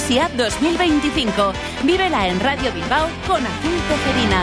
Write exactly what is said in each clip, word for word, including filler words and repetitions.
Andalucía dos mil veinticinco. Vívela en Radio Bilbao con Azul Tejerina.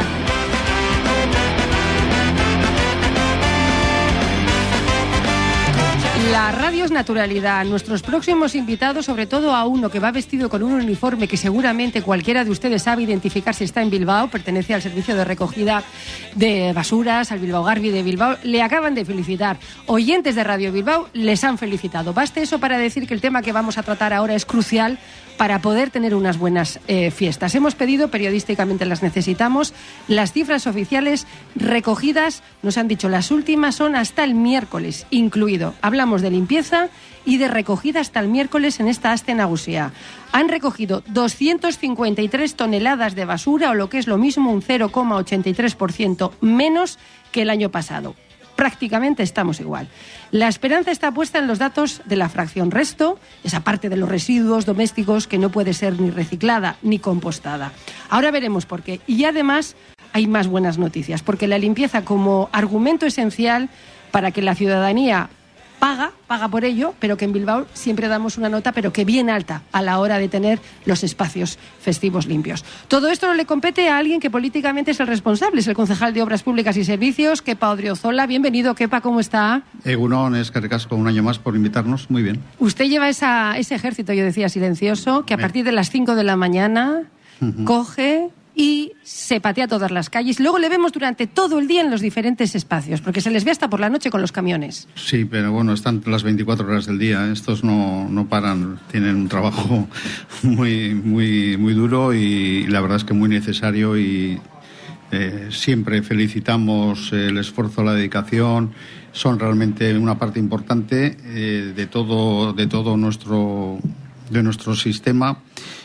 La radio es naturalidad. Nuestros próximos invitados, sobre todo a uno que va vestido con un uniforme que seguramente cualquiera de ustedes sabe identificar si está en Bilbao, pertenece al servicio de recogida de basuras, al Bilbao Garbi de Bilbao, le acaban de felicitar. Oyentes de Radio Bilbao les han felicitado. Baste eso para decir que el tema que vamos a tratar ahora es crucial para poder tener unas buenas eh, fiestas. Hemos pedido, periodísticamente las necesitamos, las cifras oficiales recogidas, nos han dicho las últimas son hasta el miércoles incluido. Hablamos de limpieza y de recogida hasta el miércoles en esta Aste Nagusia. Han recogido doscientas cincuenta y tres toneladas de basura, o lo que es lo mismo, un cero coma ochenta y tres por ciento menos que el año pasado. Prácticamente estamos igual. La esperanza está puesta en los datos de la fracción resto, esa parte de los residuos domésticos que no puede ser ni reciclada ni compostada. Ahora veremos por qué. Y además hay más buenas noticias, porque la limpieza como argumento esencial para que la ciudadanía paga, paga por ello, pero que en Bilbao siempre damos una nota, pero que bien alta a la hora de tener los espacios festivos limpios. Todo esto no le compete a alguien que políticamente es el responsable, es el concejal de Obras Públicas y Servicios, Kepa Odriozola. Bienvenido, Kepa, ¿cómo está? Egunon, es que recasco un año más por invitarnos, muy bien. Usted lleva esa, ese ejército, yo decía, silencioso, que a partir de las cinco de la mañana uh-huh. coge y se patea todas las calles. Luego le vemos durante todo el día en los diferentes espacios, porque se les ve hasta por la noche con los camiones. Sí, pero bueno, están las veinticuatro horas del día. Estos no, no paran, tienen un trabajo muy, muy, muy duro y la verdad es que muy necesario y eh, siempre felicitamos el esfuerzo, la dedicación. Son realmente una parte importante eh, de todo, de todo nuestro, de nuestro sistema.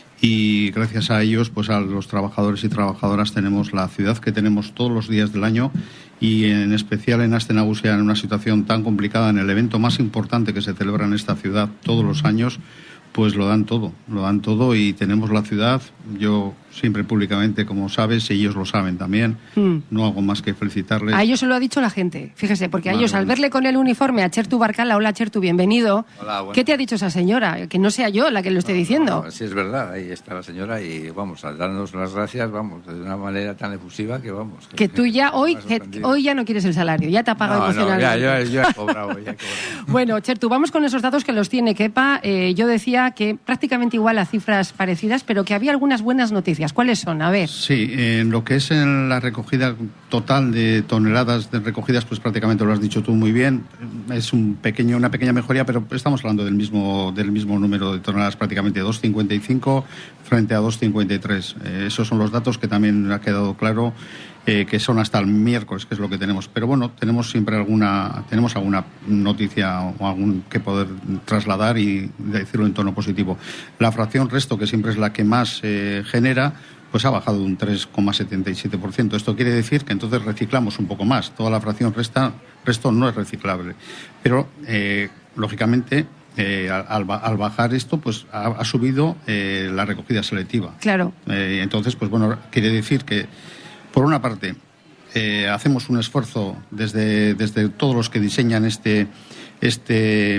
Y gracias a ellos, pues a los trabajadores y trabajadoras tenemos la ciudad que tenemos todos los días del año y en especial en Aste Nagusia, en una situación tan complicada, en el evento más importante que se celebra en esta ciudad todos los años, pues lo dan todo, lo dan todo y tenemos la ciudad, yo siempre públicamente, como sabes, y ellos lo saben también, mm. no hago más que felicitarles. A ellos se lo ha dicho la gente, fíjese, porque a vale, ellos al verle con el uniforme a Chertu Barcala, hola Chertu, bienvenido. Hola, bueno. ¿Qué te ha dicho esa señora? Que no sea yo la que lo esté no, diciendo. No, no, sí es verdad, ahí está la señora y vamos, a darnos las gracias, vamos, de una manera tan efusiva que vamos. Que, que tú ya hoy, que hoy ya no quieres el salario, ya te ha pagado no, emocionalmente. No, ya, yo, yo he cobrado, ya he cobrado. Bueno, Chertu, vamos con esos datos que los tiene Kepa. Eh, yo decía que prácticamente igual a cifras parecidas, pero que había algunas buenas noticias. ¿Cuáles son? A ver. Sí, en lo que es en la recogida total de toneladas de recogidas, pues prácticamente lo has dicho tú muy bien. Es un pequeño, una pequeña mejoría, pero estamos hablando del mismo, del mismo número de toneladas, prácticamente dos coma cincuenta y cinco frente a dos coma cincuenta y tres. Eh, esos son los datos que también ha quedado claro. Eh, que son hasta el miércoles, que es lo que tenemos. Pero bueno, tenemos siempre alguna tenemos alguna noticia o algún que poder trasladar y decirlo en tono positivo. La fracción resto, que siempre es la que más eh, genera, pues ha bajado de un tres coma setenta y siete por ciento. Esto quiere decir que entonces reciclamos un poco más. Toda la fracción resta, resto no es reciclable. Pero, eh, lógicamente, Eh, al, al bajar esto, pues ha, ha subido eh, la recogida selectiva. Claro. Eh, entonces, pues bueno, quiere decir que por una parte, eh, hacemos un esfuerzo desde, desde todos los que diseñan este, este,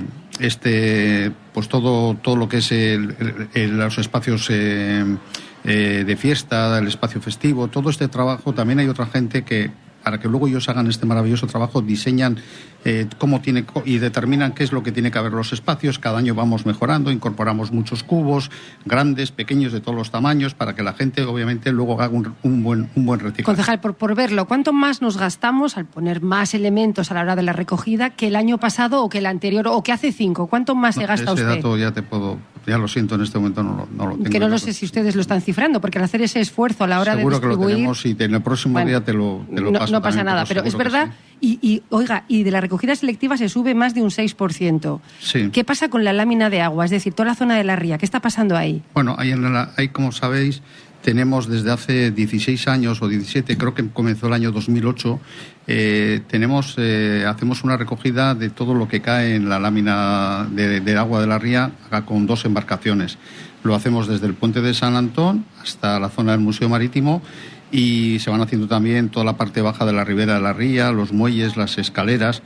este, pues todo, todo lo que es el, el, el, los espacios eh, eh, de fiesta, el espacio festivo, todo este trabajo. También hay otra gente que, para que luego ellos hagan este maravilloso trabajo, diseñan eh, cómo tiene y determinan qué es lo que tiene que haber los espacios. Cada año vamos mejorando, incorporamos muchos cubos, grandes, pequeños, de todos los tamaños, para que la gente, obviamente, luego haga un, un buen un buen reciclaje. Concejal, por, por verlo, ¿cuánto más nos gastamos al poner más elementos a la hora de la recogida que el año pasado o que el anterior o que hace cinco? ¿Cuánto más se no, gasta ese usted? Ese dato ya te puedo, ya lo siento, en este momento no, no lo tengo. Que no lo sé si ustedes lo están cifrando, porque al hacer ese esfuerzo a la hora seguro de distribuir... Seguro que lo tenemos y en el próximo bueno, día te lo, te lo no, paso. No pasa también, nada, pero es verdad... Y, y, oiga, y de la recogida selectiva se sube más de un seis por ciento. Sí. ¿Qué pasa con la lámina de agua? Es decir, toda la zona de la ría. ¿Qué está pasando ahí? Bueno, ahí, en la, ahí como sabéis, tenemos desde hace dieciséis años o diecisiete, creo que comenzó el año dos mil ocho, eh, tenemos, eh, hacemos una recogida de todo lo que cae en la lámina de, de agua de la ría con dos embarcaciones. Lo hacemos desde el puente de San Antón hasta la zona del Museo Marítimo. Y se van haciendo también toda la parte baja de la ribera de la ría, los muelles, las escaleras.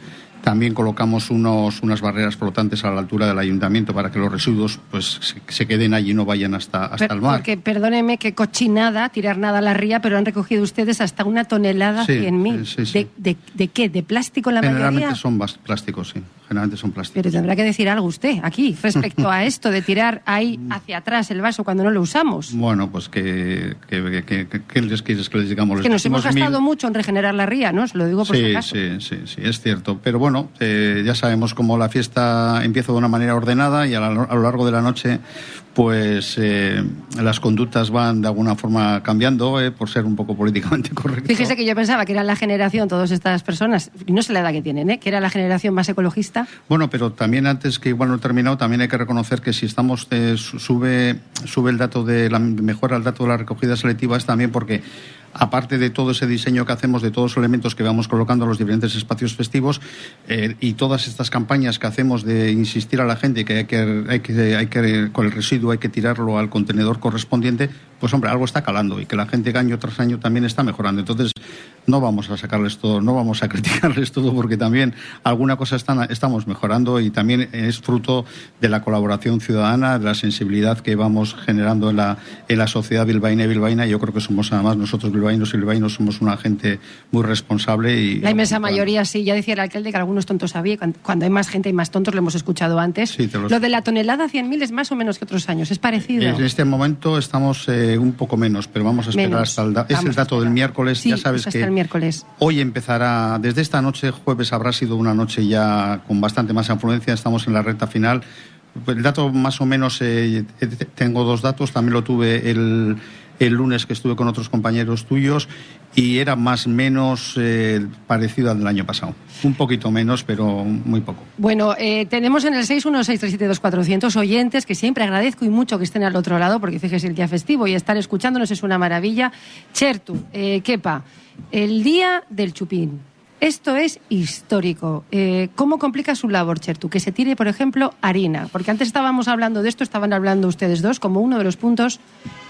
También colocamos unos, unas barreras flotantes a la altura del ayuntamiento para que los residuos pues se, se queden allí y no vayan hasta, hasta pero, el mar. Porque, perdóneme, qué cochinada, tirar nada a la ría, pero han recogido ustedes hasta una tonelada sí, cien mil. Sí, sí. ¿De, de, ¿De qué? ¿De plástico la mayoría? Generalmente son plásticos, sí. Generalmente son plásticos. Pero tendrá que decir algo usted aquí respecto a esto de tirar ahí hacia atrás el vaso cuando no lo usamos. Bueno, pues que, que, que, que, que les quieres que les digamos. Es que nos hemos gastado mil... mucho en regenerar la ría, ¿no? Se lo digo por sí, si acaso. Sí, sí, sí, es cierto. Pero bueno, eh, ya sabemos cómo la fiesta empieza de una manera ordenada y a, la, a lo largo de la noche pues eh, las conductas van de alguna forma cambiando, eh, por ser un poco políticamente correcto. Fíjese que yo pensaba que era la generación, todas estas personas, y no sé la edad que tienen, ¿eh? Que era la generación más ecologista. Bueno, pero también antes que igual no he terminado, también hay que reconocer que si estamos, eh, sube, sube el dato de la mejora el dato de la recogida selectiva es también porque aparte de todo ese diseño que hacemos, de todos los elementos que vamos colocando en los diferentes espacios festivos eh, y todas estas campañas que hacemos de insistir a la gente que hay que, hay que, hay que con el residuo hay que tirarlo al contenedor correspondiente, pues hombre, algo está calando y que la gente año tras año también está mejorando. Entonces, no vamos a sacarles todo, no vamos a criticarles todo porque también alguna cosa están, estamos mejorando y también es fruto de la colaboración ciudadana, de la sensibilidad que vamos generando en la, en la sociedad bilbaína y bilbaína. Yo creo que somos además nosotros bilbaínos y bilbaínos somos una gente muy responsable. Y la inmensa mayoría, sí. Ya decía el alcalde que algunos tontos había. Cuando hay más gente y más tontos, lo hemos escuchado antes. Sí, te lo... lo de la tonelada cien mil es más o menos que otros años. ¿Es parecido? En este momento estamos eh, un poco menos, pero vamos a esperar menos. hasta el... Da... Es el dato del miércoles. Sí, ya sabes hasta que el miércoles. Hoy empezará, desde esta noche, jueves, habrá sido una noche ya con bastante más afluencia. Estamos en la recta final. El dato más o menos, eh, tengo dos datos. También lo tuve el... el lunes que estuve con otros compañeros tuyos y era más o menos eh, parecido al del año pasado. Un poquito menos, pero muy poco. Bueno, eh, tenemos en el seis uno seis tres siete dos cuatro cero cero oyentes que siempre agradezco y mucho que estén al otro lado porque fíjese el día festivo y estar escuchándonos es una maravilla. Chertu, eh, Kepa, el día del chupín. Esto es histórico. Eh, ¿Cómo complica su labor, Chertu? Que se tire, por ejemplo, harina. Porque antes estábamos hablando de esto, estaban hablando ustedes dos como uno de los puntos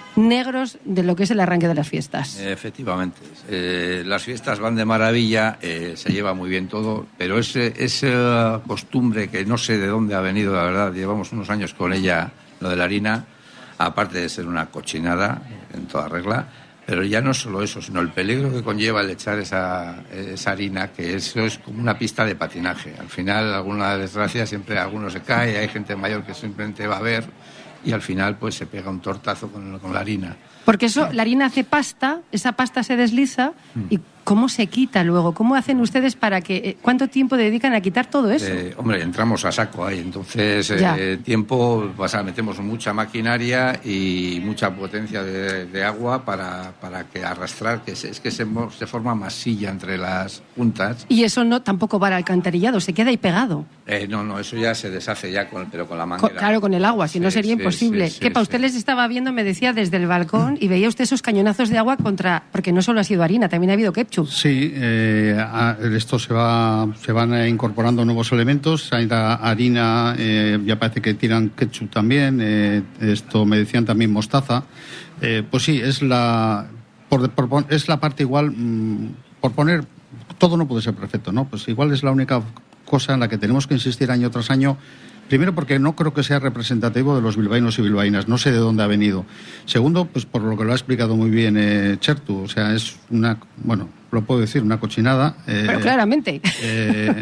negros de lo que es el arranque de las fiestas. Efectivamente. Eh, las fiestas van de maravilla, eh, se lleva muy bien todo, pero ese, esa costumbre que no sé de dónde ha venido, la verdad, llevamos unos años con ella, lo de la harina, aparte de ser una cochinada en toda regla, pero ya no solo eso, sino el peligro que conlleva el echar esa, esa harina, que eso es como una pista de patinaje. Al final, alguna desgracia, siempre alguno se cae, hay gente mayor que simplemente va a ver y al final pues se pega un tortazo con, con la harina. Porque eso, la harina hace pasta, esa pasta se desliza y ¿cómo se quita luego? ¿Cómo hacen ustedes para que... ¿Cuánto tiempo dedican a quitar todo eso? Eh, hombre, entramos a saco ahí, entonces eh, tiempo, o sea, metemos mucha maquinaria y mucha potencia de, de agua para, para que arrastrar, que se, es que se, se forma masilla entre las puntas. Y eso no tampoco va al alcantarillado, se queda ahí pegado. Eh, no, no, eso ya se deshace ya, con, pero con la manguera. Con, claro, con el agua, si sí, no sería sí, imposible. Sí, sí, Kepa, sí. Usted les estaba viendo, me decía, desde el balcón y veía usted esos cañonazos de agua contra... Porque no solo ha sido harina, también ha habido ketchup. Sí, eh, a, esto se va se van incorporando nuevos elementos. Hay la harina, eh, ya parece que tiran ketchup también. Eh, esto me decían también mostaza. Eh, pues sí, es la por, por, es la parte igual, mmm, por poner... Todo no puede ser perfecto, ¿no? Pues igual es la única cosa en la que tenemos que insistir año tras año. Primero, porque no creo que sea representativo de los bilbaínos y bilbaínas. No sé de dónde ha venido. Segundo, pues por lo que lo ha explicado muy bien eh, Chertu. O sea, es una, bueno, lo puedo decir, una cochinada. Eh, Pero claramente. Eh,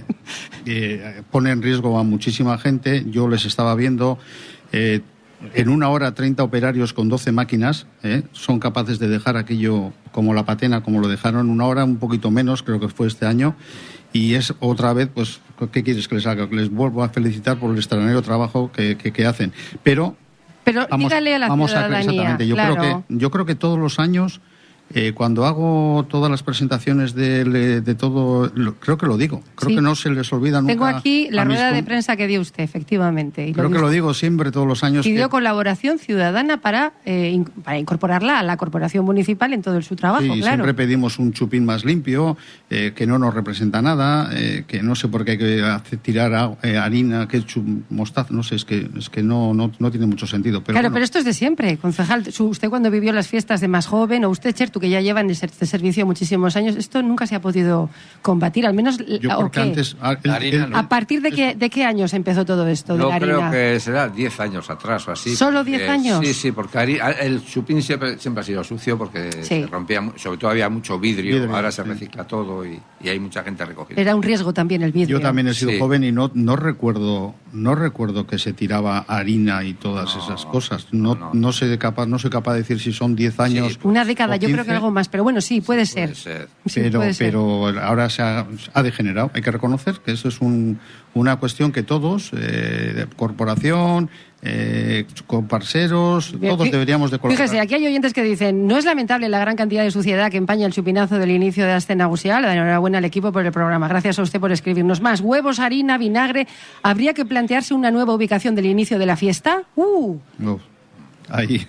eh, pone en riesgo a muchísima gente. Yo les estaba viendo... Eh, en una hora, treinta operarios con doce máquinas eh, son capaces de dejar aquello como la patena, como lo dejaron una hora, un poquito menos, creo que fue este año. Y es otra vez, pues, ¿qué quieres que les haga? Que les vuelvo a felicitar por el extraordinario trabajo que, que, que hacen. Pero, Pero vamos, dígale a la vamos ciudadanía. A, exactamente. Yo, claro. creo que, yo creo que todos los años... Eh, cuando hago todas las presentaciones de, de todo, lo, creo que lo digo, creo sí. que no se les olvida nunca. Tengo aquí la rueda mis... de prensa que dio usted, efectivamente. Y creo lo que lo digo siempre, todos los años. Pidió que... colaboración ciudadana para, eh, in, para incorporarla a la corporación municipal en todo su trabajo, sí, claro. Siempre pedimos un chupín más limpio, eh, que no nos representa nada, eh, que no sé por qué hay que hacer, tirar a, eh, harina, ketchup, mostaza, no sé, es que, es que no, no, no tiene mucho sentido. Pero claro, bueno. pero esto es de siempre, concejal. Usted cuando vivió las fiestas de más joven, o usted, Chertu, tú que ya llevan este servicio muchísimos años, esto nunca se ha podido combatir, al menos... Yo porque antes... El, el, el, ¿A partir de qué, de qué años empezó todo esto de Yo la harina? creo que será diez años atrás o así. ¿Solo diez eh, años? Sí, sí, porque harina, el chupín siempre, siempre ha sido sucio porque sí. se rompía, sobre todo había mucho vidrio, vidrio ahora se sí. recicla todo y, y hay mucha gente recogida. Era un riesgo también el vidrio. Yo también he sido sí. joven y no, no recuerdo no recuerdo que se tiraba harina y todas no, esas cosas. No, no, no. no sé capaz, no soy capaz de decir si son diez años. Sí, una década, yo creo que algo más, pero bueno, sí, puede sí, ser. Puede ser. Sí, pero, puede ser. pero ahora se ha, ha degenerado. Hay que reconocer que eso es un, una cuestión que todos, eh, corporación, eh, comparseros, Bien, todos deberíamos de colaborar. Fíjese, aquí hay oyentes que dicen, no es lamentable la gran cantidad de suciedad que empaña el chupinazo del inicio de Aste Nagusia. Le doy enhorabuena al equipo por el programa. Gracias a usted por escribirnos más. Huevos, harina, vinagre. ¿Habría que plantearse una nueva ubicación del inicio de la fiesta? ¡Uh! Uf. Ahí,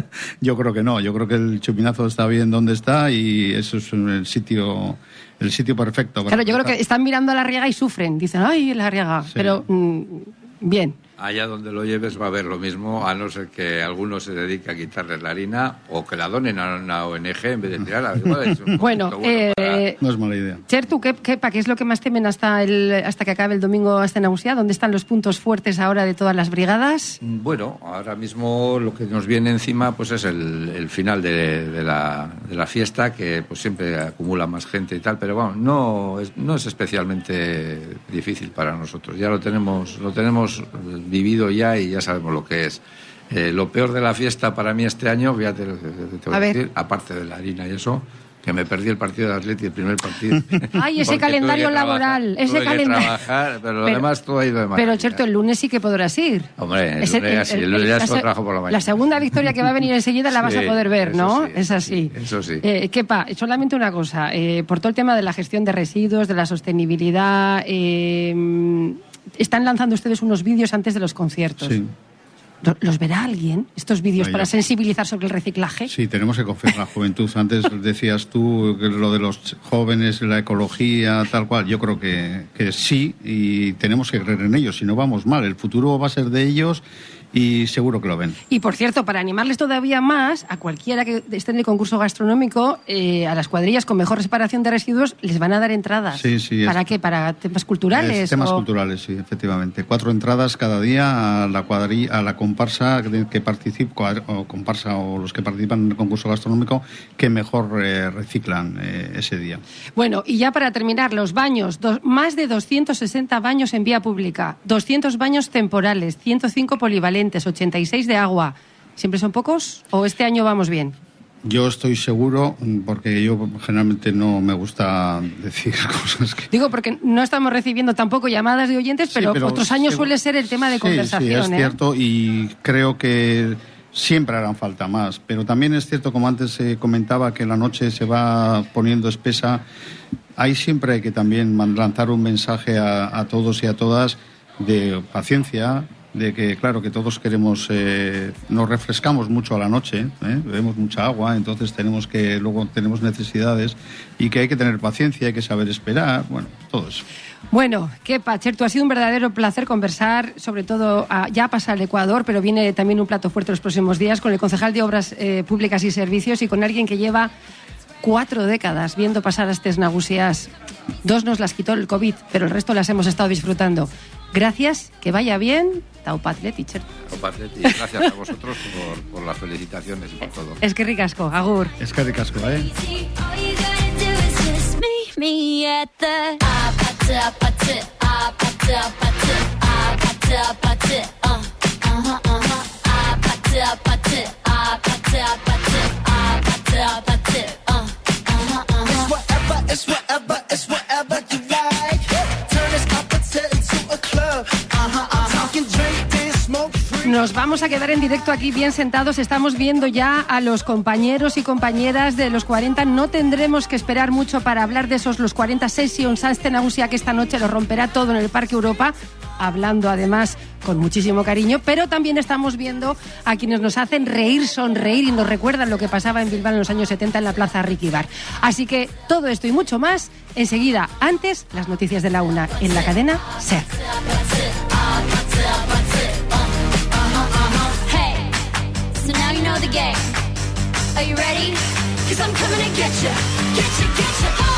yo creo que no, yo creo que el chupinazo está bien donde está y eso es el sitio, el sitio perfecto. Para claro, yo creo que están mirando a la Riega y sufren, dicen, ay, la Riega, sí. pero mmm, bien. Allá donde lo lleves va a haber lo mismo, a no ser que alguno se dedique a quitarles la harina o que la donen a una O N G en vez de tirarla. bueno, bueno eh, para... no es mala idea. Chertu, ¿qué, qué, ¿qué es lo que más temen hasta el, hasta que acabe el domingo Aste Nagusia? ¿Dónde están los puntos fuertes ahora de todas las brigadas? Bueno, ahora mismo lo que nos viene encima pues es el, el final de, de, la, de la fiesta, que pues siempre acumula más gente y tal, pero bueno, no es, no es especialmente difícil para nosotros. Ya lo tenemos, lo tenemos vivido ya y ya sabemos lo que es. Eh, lo peor de la fiesta para mí este año, fíjate lo que te voy a, a decir, aparte de la harina y eso, que me perdí el partido de Atleti, el primer partido. Ay, ese calendario laboral, ese tuve calendario. Que trabajar, pero lo pero, demás todo ha ido de maravilla. Pero, cierto, el lunes sí que podrás ir. Hombre, el ese, lunes sí, el, el, el lunes ya es otro trabajo por la mañana. La segunda victoria que va a venir enseguida la vas sí, a poder ver, ¿no? Sí, es así. Sí, eso sí. Eh, Kepa, solamente una cosa, eh, por todo el tema de la gestión de residuos, de la sostenibilidad, eh, están lanzando ustedes unos vídeos antes de los conciertos. Sí. ¿Los verá alguien, estos vídeos, para sensibilizar sobre el reciclaje? Sí, tenemos que confiar en la juventud. Antes decías tú que lo de los jóvenes, la ecología, tal cual. Yo creo que, que sí, y tenemos que creer en ellos. Si no, vamos mal. El futuro va a ser de ellos y seguro que lo ven. Y, por cierto, para animarles todavía más, a cualquiera que esté en el concurso gastronómico, eh, a las cuadrillas con mejor separación de residuos, les van a dar entradas. Sí, sí. ¿Para es, qué? ¿Para temas culturales? Es temas o... culturales, sí, efectivamente. Cuatro entradas cada día a la cuadrilla, a la comparsa que participa, o comparsa o los que participan en el concurso gastronómico, que mejor eh, reciclan eh, ese día. Bueno, y ya para terminar, los baños. Dos, más de doscientos sesenta baños en vía pública, doscientos baños temporales, ciento cinco polivalentes, ochenta y seis de agua. ¿Siempre son pocos o este año vamos bien? Yo estoy seguro, porque yo generalmente no me gusta decir cosas que... Digo, porque no estamos recibiendo tampoco llamadas de oyentes, pero, sí, pero otros años seguro... suele ser el tema de sí, conversación. Sí, es ¿eh? cierto, y creo que siempre harán falta más. Pero también es cierto, como antes se comentaba, que la noche se va poniendo espesa. Ahí siempre hay que también lanzar un mensaje a, a todos y a todas de paciencia, de que, claro, que todos queremos, eh, nos refrescamos mucho a la noche, ¿eh? Bebemos mucha agua, entonces tenemos que, luego tenemos necesidades y que hay que tener paciencia, hay que saber esperar, bueno, todo eso. Bueno, Kepa, Chertu, ha sido un verdadero placer conversar, sobre todo, a, ya pasa el Ecuador, pero viene también un plato fuerte los próximos días con el concejal de Obras eh, Públicas y Servicios y con alguien que lleva cuatro décadas viendo pasar a Astes Nagusias. Dos nos las quitó el COVID, pero el resto las hemos estado disfrutando. Gracias, que vaya bien. Taupatleti, Chertu. Taupatleti, gracias a vosotros por, por las felicitaciones y por todo. Es que ricasco, agur. Es que ricasco, ¿eh? It's whatever, it's whatever you like. Turn this opposite into a club. Uh-huh, uh-huh. Drink, dance, smoke free. Nos vamos a quedar en directo aquí bien sentados. Estamos viendo ya a los compañeros y compañeras de los cuarenta. No tendremos que esperar mucho para hablar de esos los cuarenta Sessions Aste Nagusia, que esta noche lo romperá todo en el Parque Europa. Hablando además con muchísimo cariño, pero también estamos viendo a quienes nos hacen reír, sonreír y nos recuerdan lo que pasaba en Bilbao en los años setenta en la Plaza Ricky Bar. Así que todo esto y mucho más enseguida. Antes, las noticias de la una en la cadena SER. Hey, so now you know the game. Are you ready? 'cause I'm coming to get you, get you, get you. Oh.